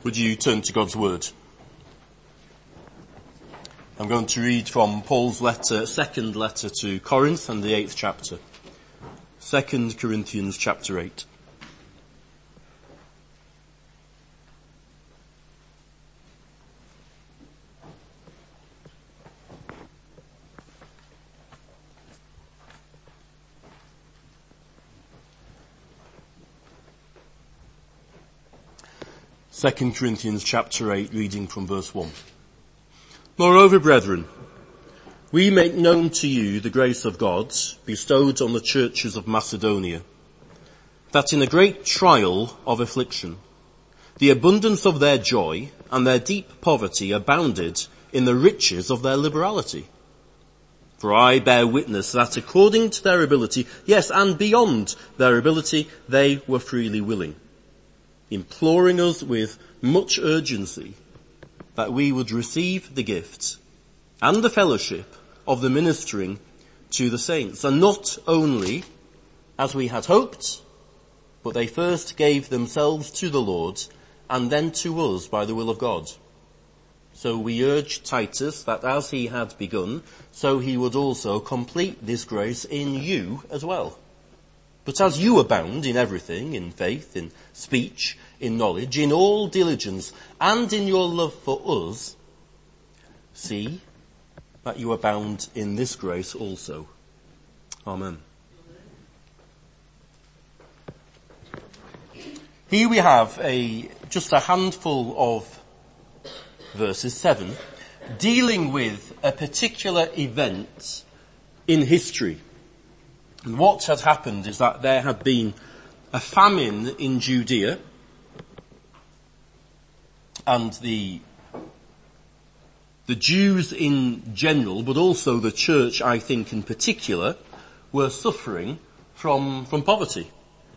Would you turn to God's Word? I'm going to read from Paul's second letter to Corinth and the 8th chapter. 2 Corinthians chapter 8. Second Corinthians chapter 8, reading from verse 1. Moreover, brethren, we make known to you the grace of God bestowed on the churches of Macedonia, that in a great trial of affliction, the abundance of their joy and their deep poverty abounded in the riches of their liberality. For I bear witness that according to their ability, yes, and beyond their ability, they were freely willing, imploring us with much urgency that we would receive the gift and the fellowship of the ministering to the saints. And not only as we had hoped, but they first gave themselves to the Lord and then to us by the will of God. So we urge Titus that as he had begun, so he would also complete this grace in you as well. But as you abound in everything, in faith, in speech, in knowledge, in all diligence, and in your love for us, see that you abound in this grace also. Amen. Here we have just a handful of verses, 7, dealing with a particular event in history. And what had happened is that there had been a famine in Judea, and the Jews in general, but also the church, I think in particular, were suffering from poverty.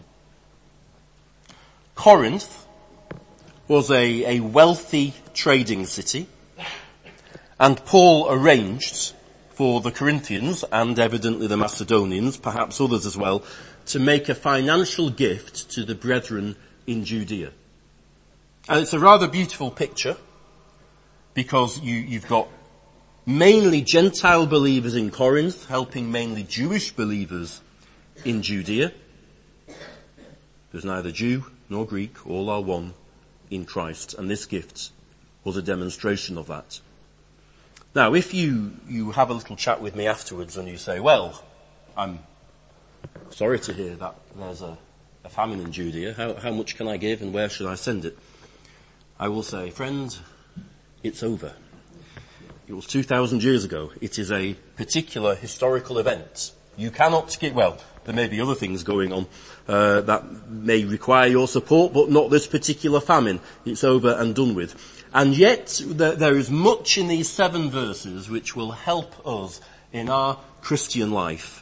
Corinth was a wealthy trading city, and Paul arranged for the Corinthians, and evidently the Macedonians, perhaps others as well, to make a financial gift to the brethren in Judea. And it's a rather beautiful picture, because you've got mainly Gentile believers in Corinth helping mainly Jewish believers in Judea. There's neither Jew nor Greek, all are one in Christ, and this gift was a demonstration of that. Now, if you have a little chat with me afterwards and you say, well, I'm sorry to hear that there's a famine in Judea, how much can I give and where should I send it? I will say, friend, it's over. It was 2,000 years ago. It is a particular historical event. You cannot give, well, there may be other things going on that may require your support, but not this particular famine. It's over and done with. And yet, there is much in these 7 verses which will help us in our Christian life.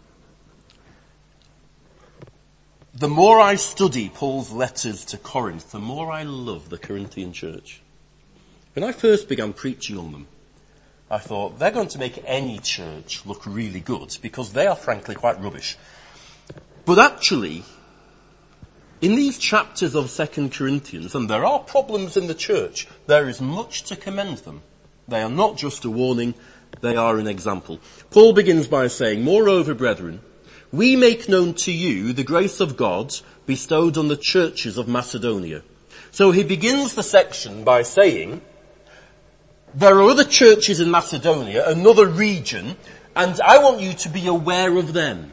The more I study Paul's letters to Corinth, the more I love the Corinthian church. When I first began preaching on them, I thought, they're going to make any church look really good, because they are frankly quite rubbish. But actually, in these chapters of 2 Corinthians, and there are problems in the church, there is much to commend them. They are not just a warning, they are an example. Paul begins by saying, moreover, brethren, we make known to you the grace of God bestowed on the churches of Macedonia. So he begins the section by saying, there are other churches in Macedonia, another region, and I want you to be aware of them.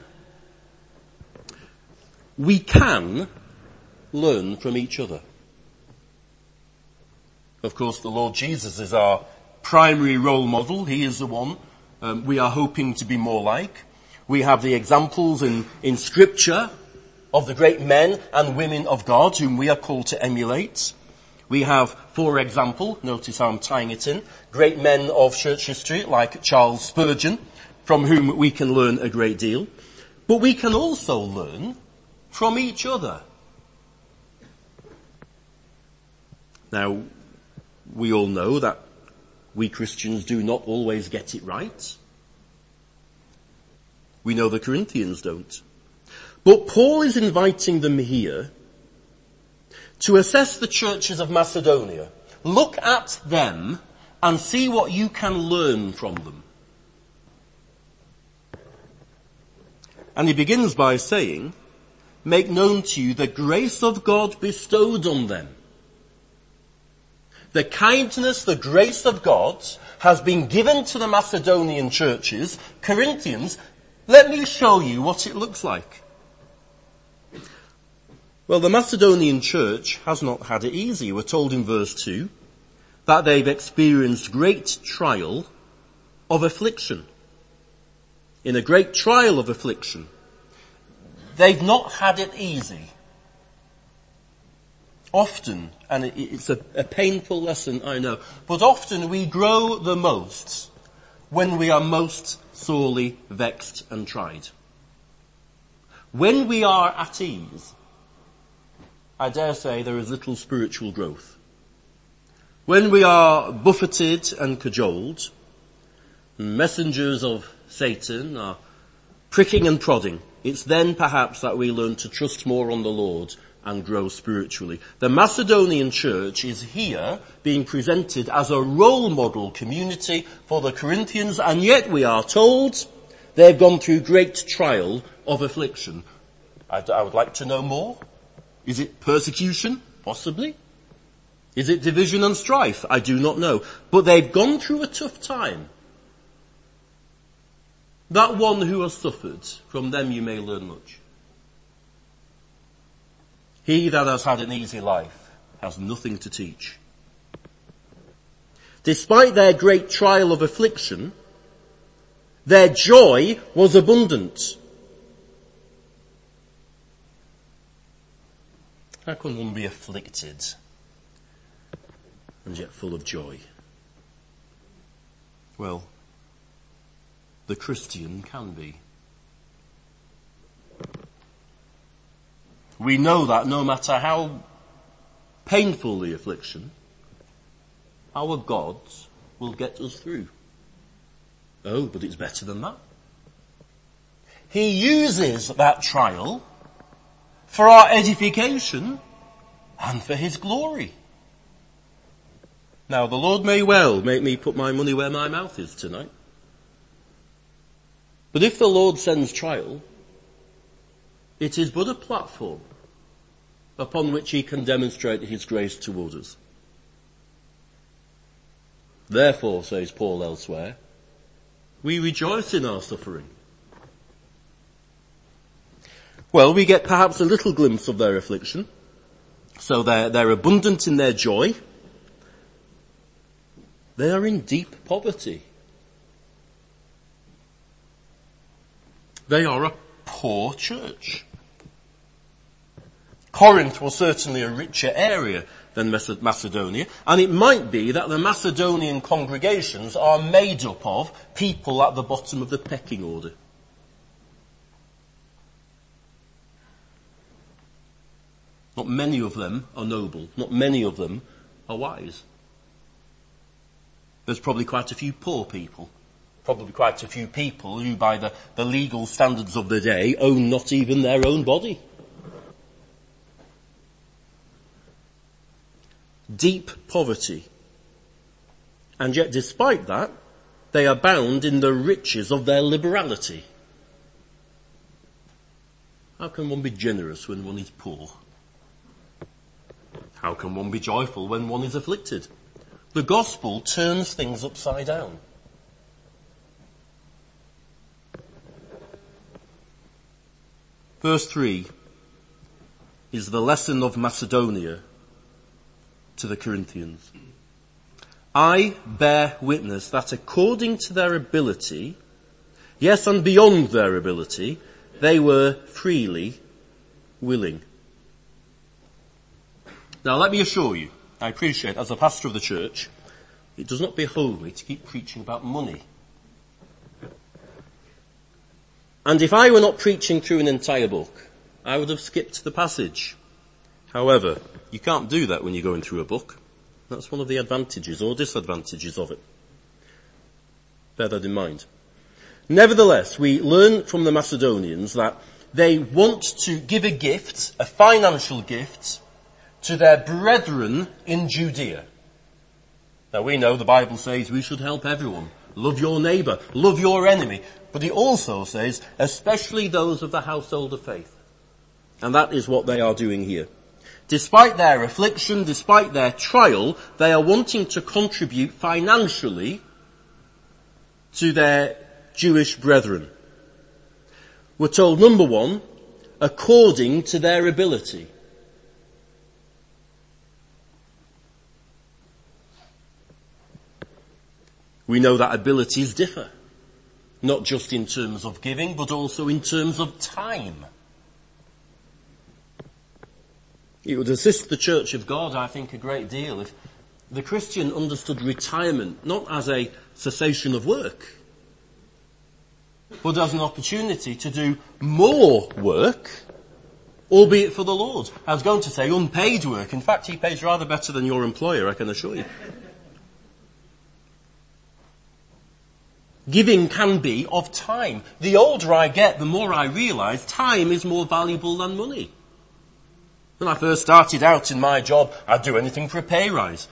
We can learn from each other. Of course, the Lord Jesus is our primary role model. He is the one we are hoping to be more like. We have the examples in Scripture of the great men and women of God whom we are called to emulate. We have, for example, notice how I'm tying it in, great men of church history like Charles Spurgeon, from whom we can learn a great deal. But we can also learn from each other. Now, we all know that we Christians do not always get it right. We know the Corinthians don't. But Paul is inviting them here to assess the churches of Macedonia. Look at them and see what you can learn from them. And he begins by saying, make known to you the grace of God bestowed on them. The kindness, the grace of God has been given to the Macedonian churches. Corinthians, let me show you what it looks like. Well, the Macedonian church has not had it easy. We're told in verse 2 that they've experienced great trial of affliction. In a great trial of affliction. They've not had it easy. Often, and it's a painful lesson, I know, but often we grow the most when we are most sorely vexed and tried. When we are at ease, I dare say there is little spiritual growth. When we are buffeted and cajoled, messengers of Satan are pricking and prodding, it's then perhaps that we learn to trust more on the Lord and grow spiritually. The Macedonian church is here being presented as a role model community for the Corinthians, and yet we are told they've gone through great trial of affliction. I would like to know more. Is it persecution? Possibly. Is it division and strife? I do not know. But they've gone through a tough time. That one who has suffered, from them you may learn much. He that has had an easy life has nothing to teach. Despite their great trial of affliction, their joy was abundant. How can one be afflicted and yet full of joy? Well, the Christian can be. We know that no matter how painful the affliction, our God will get us through. Oh, but it's better than that. He uses that trial for our edification and for his glory. Now, the Lord may well make me put my money where my mouth is tonight. But if the Lord sends trial, it is but a platform upon which he can demonstrate his grace toward us. Therefore, says Paul elsewhere, we rejoice in our suffering. Well, we get perhaps a little glimpse of their affliction. So they're abundant in their joy. They are in deep poverty. They are a poor church. Corinth was certainly a richer area than Macedonia, and it might be that the Macedonian congregations are made up of people at the bottom of the pecking order. Not many of them are noble. Not many of them are wise. There's probably quite a few poor people. Probably quite a few people who, by the legal standards of the day, own not even their own body. Deep poverty. And yet despite that, they abound in the riches of their liberality. How can one be generous when one is poor? How can one be joyful when one is afflicted? The gospel turns things upside down. Verse 3 is the lesson of Macedonia to the Corinthians. I bear witness that according to their ability, yes, and beyond their ability, they were freely willing. Now let me assure you, I appreciate as a pastor of the church, it does not behove me to keep preaching about money. And if I were not preaching through an entire book, I would have skipped the passage. However, you can't do that when you're going through a book. That's one of the advantages or disadvantages of it. Bear that in mind. Nevertheless, we learn from the Macedonians that they want to give a gift, a financial gift, to their brethren in Judea. Now we know the Bible says we should help everyone. Love your neighbour, love your enemy. But it also says, especially those of the household of faith. And that is what they are doing here. Despite their affliction, despite their trial, they are wanting to contribute financially to their Jewish brethren. We're told, number one, according to their ability. We know that abilities differ, not just in terms of giving, but also in terms of time. It would assist the Church of God, I think, a great deal if the Christian understood retirement not as a cessation of work, but as an opportunity to do more work, albeit for the Lord. I was going to say unpaid work. In fact, he pays rather better than your employer, I can assure you. Giving can be of time. The older I get, the more I realise time is more valuable than money. When I first started out in my job, I'd do anything for a pay rise.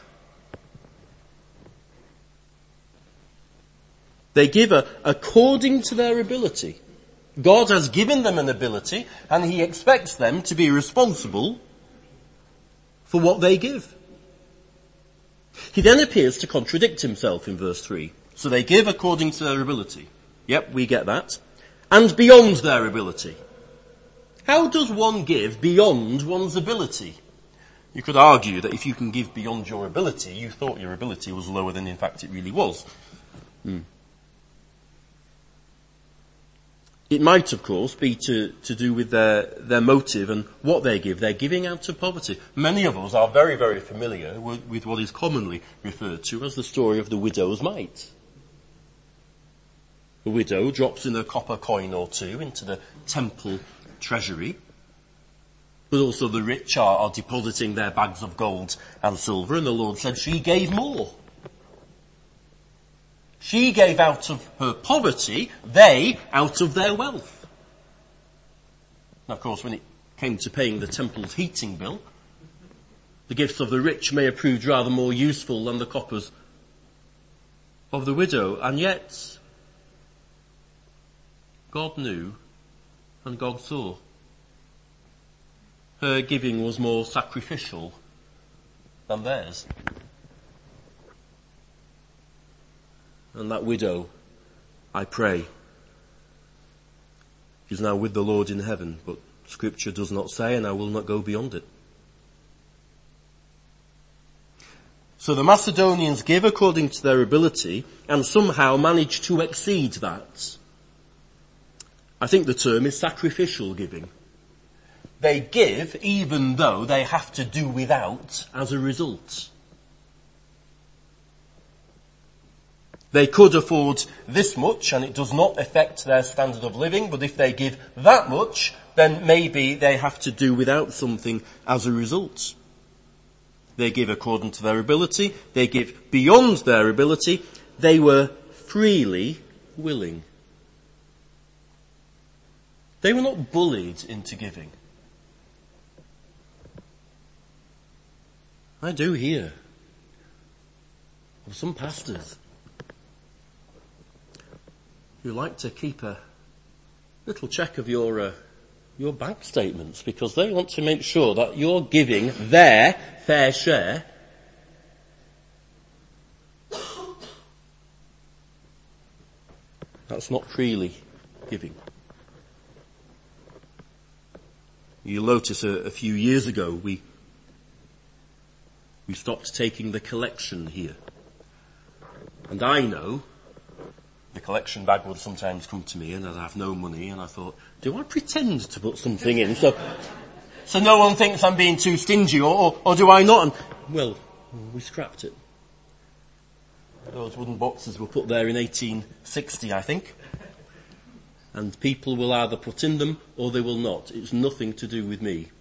They give according to their ability. God has given them an ability, and he expects them to be responsible for what they give. He then appears to contradict himself in verse 3. So they give according to their ability. Yep, we get that. And beyond their ability. How does one give beyond one's ability? You could argue that if you can give beyond your ability, you thought your ability was lower than in fact it really was. It might, of course, be to do with their motive and what they give. They're giving out of poverty. Many of us are very, very familiar with what is commonly referred to as the story of the widow's mite. The widow drops in a copper coin or two into the temple treasury, but also the rich are depositing their bags of gold and silver, and the Lord said she gave more. She gave out of her poverty, they out of their wealth. And of course, when it came to paying the temple's heating bill, the gifts of the rich may have proved rather more useful than the coppers of the widow, and yet God knew and God saw. Her giving was more sacrificial than theirs. And that widow, I pray, is now with the Lord in heaven, but Scripture does not say, and I will not go beyond it. So the Macedonians give according to their ability and somehow manage to exceed that. I think the term is sacrificial giving. They give even though they have to do without as a result. They could afford this much and it does not affect their standard of living, but if they give that much, then maybe they have to do without something as a result. They give according to their ability. They give beyond their ability. They were freely willing. They were not bullied into giving. I do hear of some pastors who like to keep a little check of your bank statements because they want to make sure that you're giving their fair share. That's not freely giving. You'll notice a few years ago we stopped taking the collection here. And I know the collection bag would sometimes come to me and I'd have no money and I thought, do I pretend to put something in so no one thinks I'm being too stingy or do I not? And, well, we scrapped it. Those wooden boxes were put there in 1860, I think. And people will either put in them or they will not. It's nothing to do with me.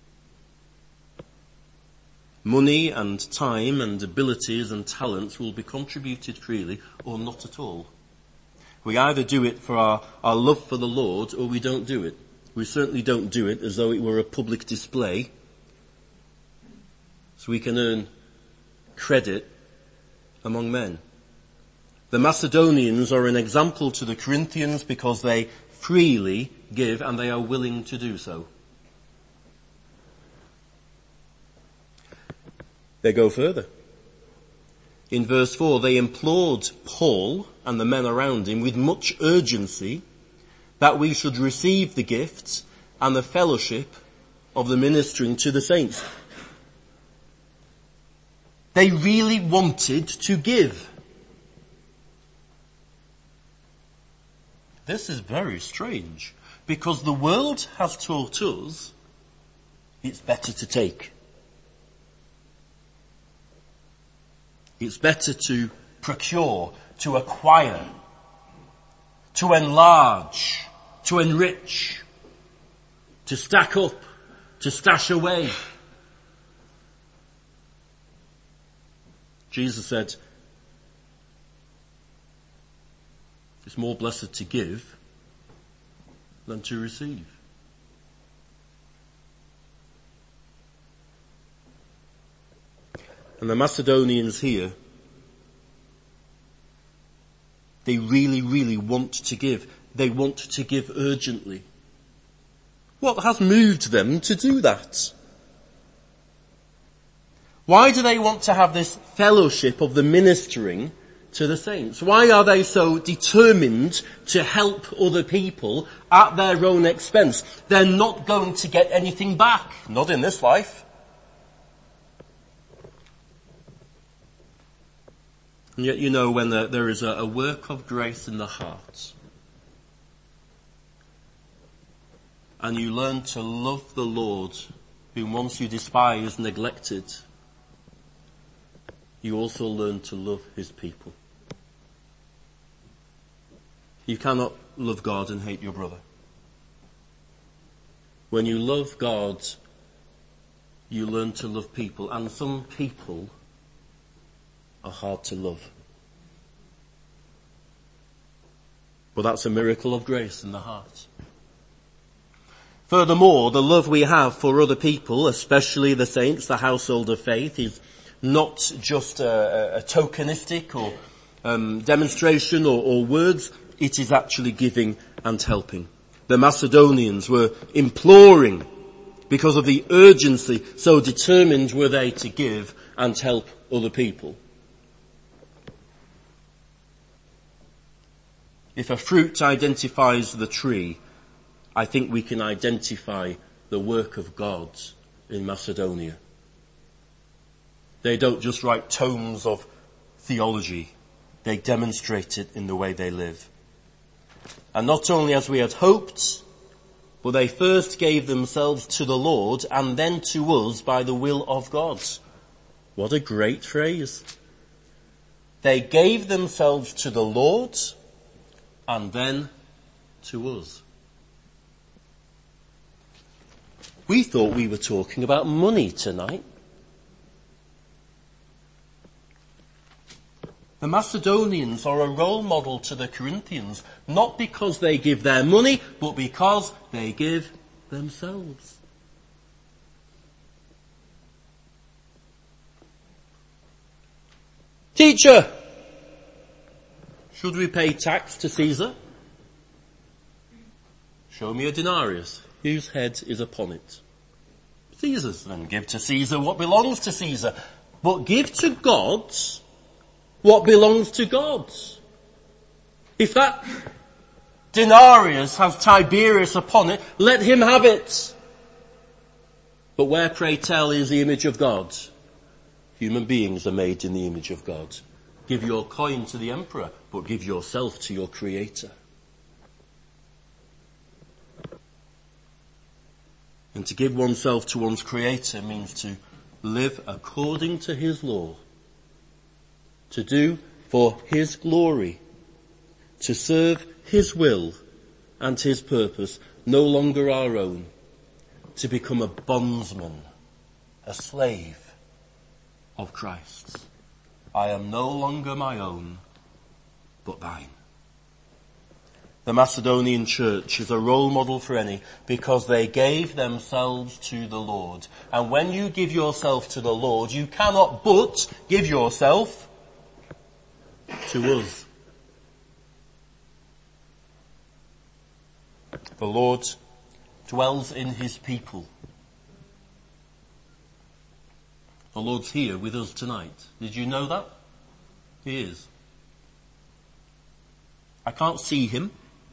Money and time and abilities and talents will be contributed freely or not at all. We either do it for our love for the Lord or we don't do it. We certainly don't do it as though it were a public display. so we can earn credit among men. The Macedonians are an example to the Corinthians because they freely give and they are willing to do so. They go further. In verse 4, they implored Paul and the men around him with much urgency that we should receive the gifts and the fellowship of the ministering to the saints. They really wanted to give. This is very strange, because the world has taught us it's better to take. It's better to procure, to acquire, to enlarge, to enrich, to stack up, to stash away. Jesus said, it's more blessed to give than to receive. And the Macedonians here, they really, really want to give. They want to give urgently. What has moved them to do that? Why do they want to have this fellowship of the ministering to the saints? Why are they so determined to help other people at their own expense? They're not going to get anything back. Not in this life. And yet, you know, when there is a work of grace in the heart, and you learn to love the Lord, whom once you despised, neglected, you also learn to love his people. You cannot love God and hate your brother. When you love God, you learn to love people, and some people are hard to love. But that's a miracle of grace in the heart. Furthermore, the love we have for other people, especially the saints, the household of faith, is not just a tokenistic or demonstration or words. It is actually giving and helping. The Macedonians were imploring because of the urgency, so determined were they to give and help other people. If a fruit identifies the tree, I think we can identify the work of God in Macedonia. They don't just write tomes of theology, they demonstrate it in the way they live. And not only as we had hoped, but they first gave themselves to the Lord and then to us by the will of God. What a great phrase. They gave themselves to the Lord and then to us. We thought we were talking about money tonight. The Macedonians are a role model to the Corinthians, not because they give their money, but because they give themselves. Teacher, should we pay tax to Caesar? Show me a denarius, whose head is upon it. Caesar's. Then give to Caesar what belongs to Caesar, but give to God what belongs to God. If that denarius has Tiberius upon it, let him have it. But where, pray tell, is the image of God? Human beings are made in the image of God. Give your coin to the emperor, but give yourself to your Creator. And to give oneself to one's Creator means to live according to His law, to do for His glory, to serve His will and His purpose, no longer our own, to become a bondsman, a slave of Christ. I am no longer my own, but thine. The Macedonian church is a role model for any because they gave themselves to the Lord. And when you give yourself to the Lord, you cannot but give yourself to us. The Lord dwells in his people. The Lord's here with us tonight. Did you know that? He is. I can't see him.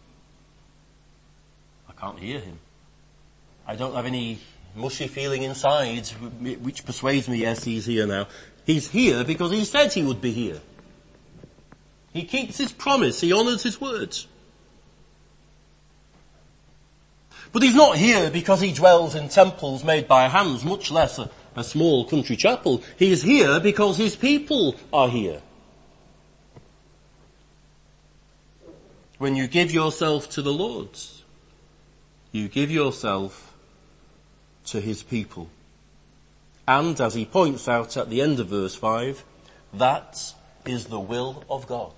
I can't hear him. I don't have any mushy feeling inside which persuades me, yes, he's here now. He's here because he said he would be here. He keeps his promise. He honours his words. But he's not here because he dwells in temples made by hands, much less a small country chapel. He is here because his people are here. When you give yourself to the Lord, you give yourself to his people. And as he points out at the end of verse 5, that is the will of God.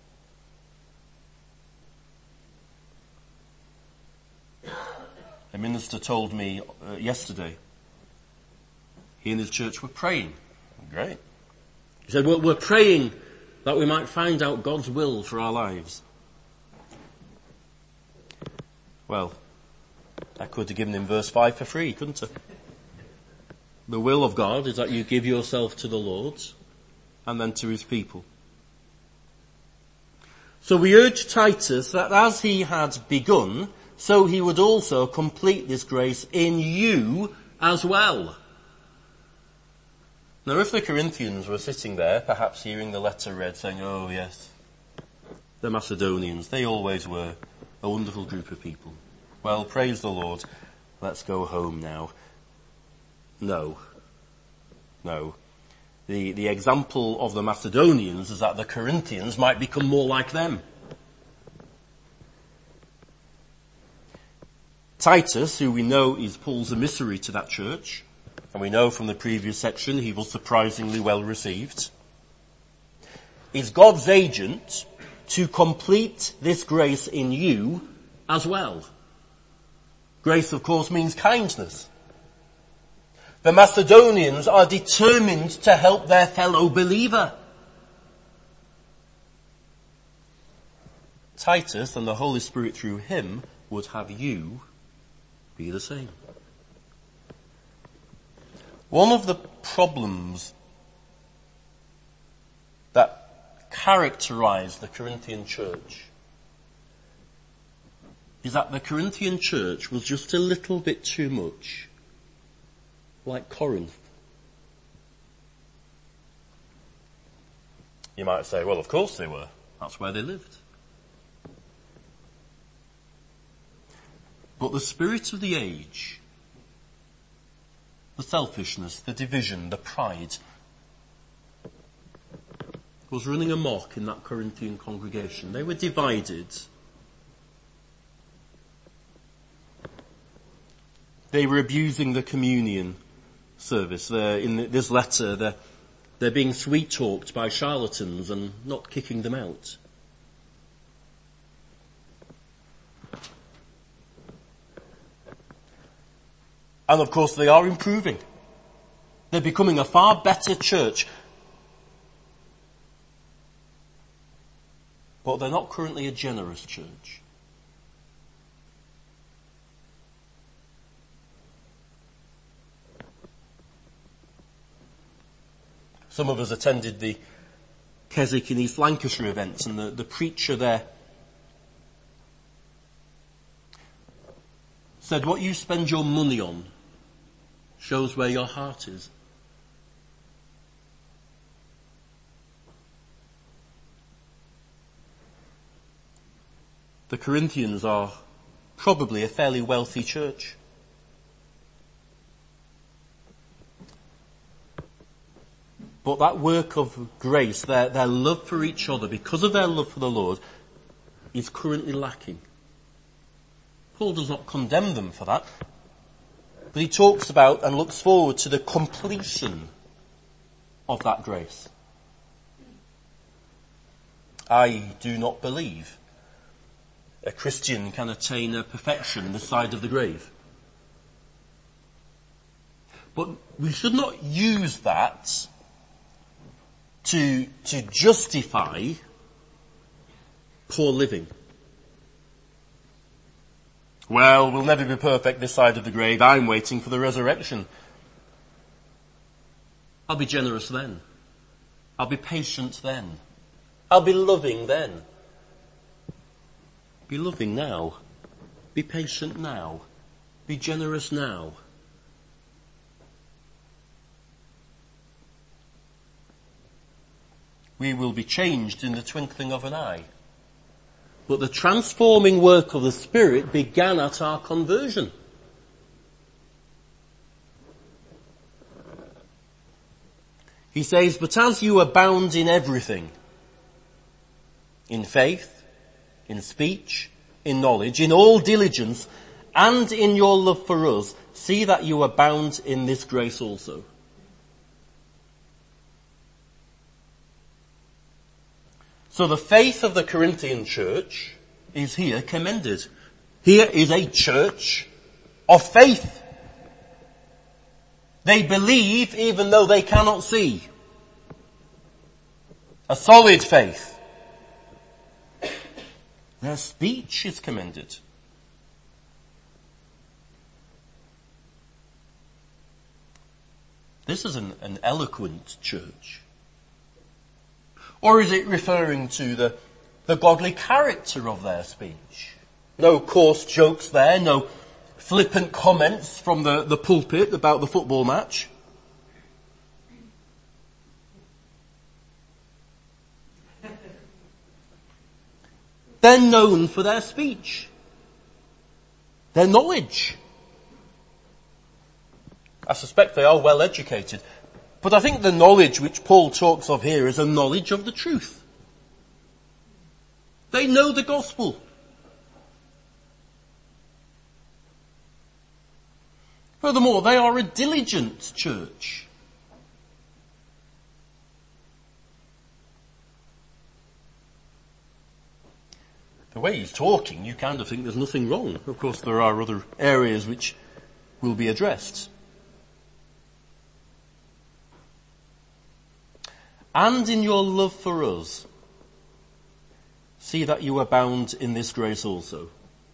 A minister told me yesterday, he and his church were praying. Great. He said, well, we're praying that we might find out God's will for our lives. Well, I could have given him verse 5 for free, couldn't I? The will of God is that you give yourself to the Lord and then to his people. So we urge Titus that as he had begun, so he would also complete this grace in you as well. Now if the Corinthians were sitting there, perhaps hearing the letter read, saying, oh yes, the Macedonians, they always were a wonderful group of people. Well, praise the Lord, let's go home now. No. The example of the Macedonians is that the Corinthians might become more like them. Titus, who we know is Paul's emissary to that church, and we know from the previous section he was surprisingly well received, is God's agent to complete this grace in you as well. Grace, of course, means kindness. The Macedonians are determined to help their fellow believer. Titus and the Holy Spirit through him would have you be the same. One of the problems that characterized the Corinthian church is that the Corinthian church was just a little bit too much like Corinth. You might say, well, of course they were. That's where they lived. But the spirit of the age, the selfishness, the division, the pride, was running amok in that Corinthian congregation. They were divided. They were abusing the communion service. In this letter, they're being sweet-talked by charlatans and not kicking them out. And of course they are improving. They're becoming a far better church. But they're not currently a generous church. Some of us attended the Keswick in East Lancashire events, and the preacher there said, what you spend your money on shows where your heart is. The Corinthians are probably a fairly wealthy church. But that work of grace, their love for each other, because of their love for the Lord, is currently lacking. Paul does not condemn them for that, but he talks about and looks forward to the completion of that grace. I do not believe a Christian can attain a perfection this side of the grave. But we should not use that to justify poor living. Well, we'll never be perfect this side of the grave. I'm waiting for the resurrection. I'll be generous then. I'll be patient then. I'll be loving then. Be loving now. Be patient now. Be generous now. We will be changed in the twinkling of an eye. But the transforming work of the Spirit began at our conversion. He says, but as you abound in everything, in faith, in speech, in knowledge, in all diligence, and in your love for us, see that you abound in this grace also. So the faith of the Corinthian church is here commended. Here is a church of faith. They believe even though they cannot see. A solid faith. Their speech is commended. This is an eloquent church. Or is it referring to the godly character of their speech? No coarse jokes there, no flippant comments from the pulpit about the football match. They're known for their speech, their knowledge. I suspect they are well educated. But I think the knowledge which Paul talks of here is a knowledge of the truth. They know the gospel. Furthermore, they are a diligent church. The way he's talking, you kind of think there's nothing wrong. Of course, there are other areas which will be addressed. And in your love for us, see that you abound in this grace also.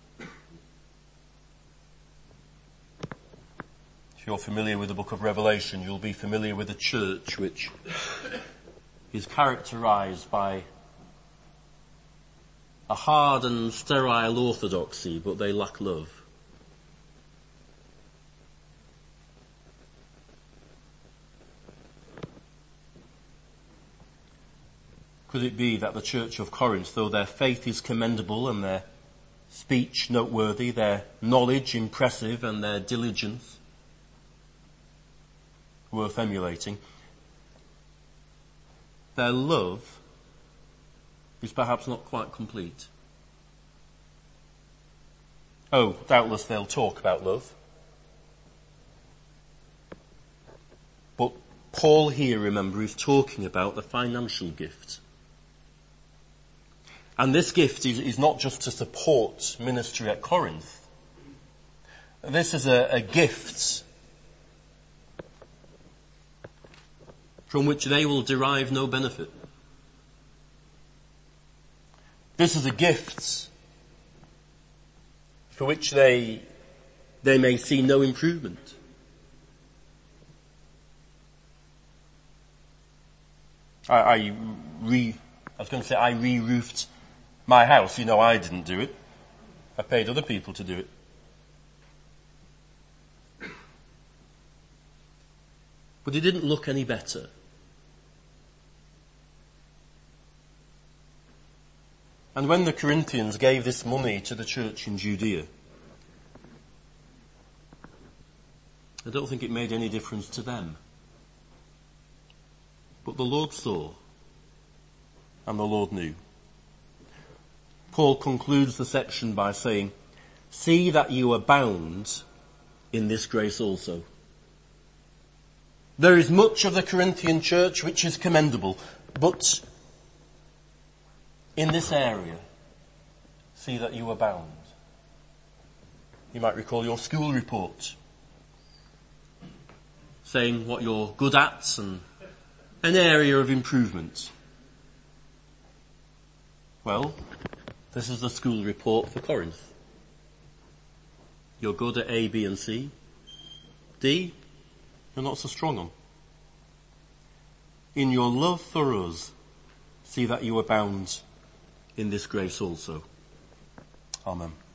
If you're familiar with the book of Revelation, you'll be familiar with a church which is characterized by a hard and sterile orthodoxy, but they lack love. Could it be that the church of Corinth, though their faith is commendable and their speech noteworthy, their knowledge impressive and their diligence worth emulating, their love is perhaps not quite complete? Oh, doubtless they'll talk about love. But Paul here, remember, is talking about the financial gift. And this gift is not just to support ministry at Corinth. This is a gift from which they will derive no benefit. This is a gift for which they may see no improvement. I re-roofed my house. You know, I didn't do it. I paid other people to do it. But it didn't look any better. And when the Corinthians gave this money to the church in Judea, I don't think it made any difference to them. But the Lord saw, and the Lord knew. Paul concludes the section by saying, see that you abound in this grace also. There is much of the Corinthian church which is commendable, but in this area, see that you abound. You might recall your school report, saying what you're good at and an area of improvement. Well, this is the school report for Corinth. You're good at A, B and C. D, you're not so strong on. In your love for us, see that you abound in this grace also. Amen.